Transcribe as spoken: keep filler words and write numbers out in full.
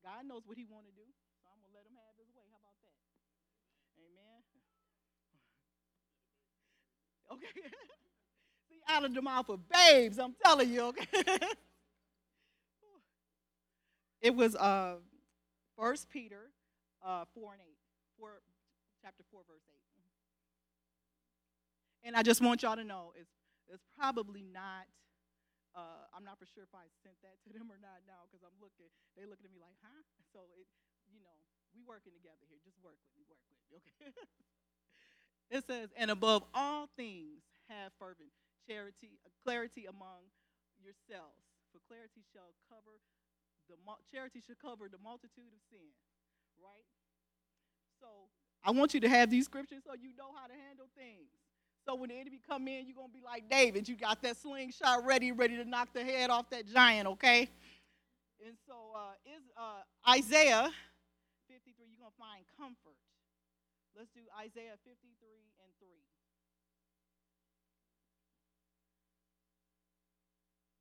God knows what he want to do, so I'm going to let him have his way. How about that? Amen. Okay. See, out of the mouth of babes, I'm telling you, okay? It was uh First Peter uh four and eight. Four chapter four, verse eight. And I just want y'all to know it's it's probably not uh, I'm not for sure if I sent that to them or not now because I'm looking. They looking at me like, huh? So it, you know, we working together here. Just work with me, work with me, okay? It says, and above all things, have fervent charity, uh, clarity among yourselves. For clarity shall cover the charity should cover the multitude of sin, right? So I want you to have these scriptures so you know how to handle things. So when the enemy come in, you're gonna be like David. You got that slingshot ready, ready to knock the head off that giant, okay? And so uh, is uh, Isaiah fifty-three. You're gonna find comfort. Let's do Isaiah fifty-three and three.